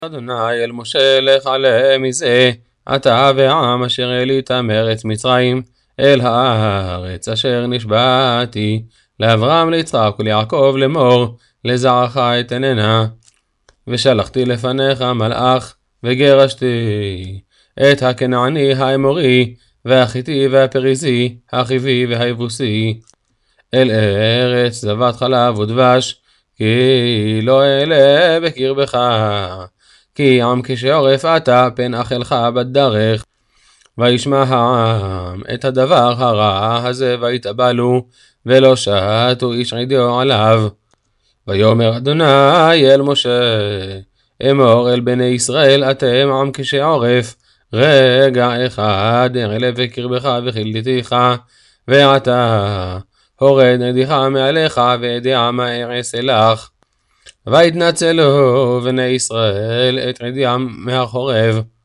אדוני אל משה לך עלה מזה, אתה והעם אשר העליתם מארץ מצרים, אל הארץ אשר נשבעתי, לאברהם ליצחק וליעקב לאמור, לזרעך אתננה. ושלחתי לפניך מלאך, וגרשתי את הכנעני האמורי, והחיתי והפריזי, החיבי והיבוסי, אל ארץ זבת חלב ודבש, כי לא אעלה בקרבך. כי עם כשעורף אתה פן אכלך בדרך. וישמע העם את הדבר הרע הזה ויתאבלו, ולא שתו איש עדיו עליו. ויאמר אדוני אל משה, אמור אל בני ישראל, אתם עם כשעורף, רגע אחד אעלה בקרבך וכילתיך, ועתה הורד ידך מעליך וידע מה אעשה לך. ויתנצלו בני ישראל את עדם מהחורב.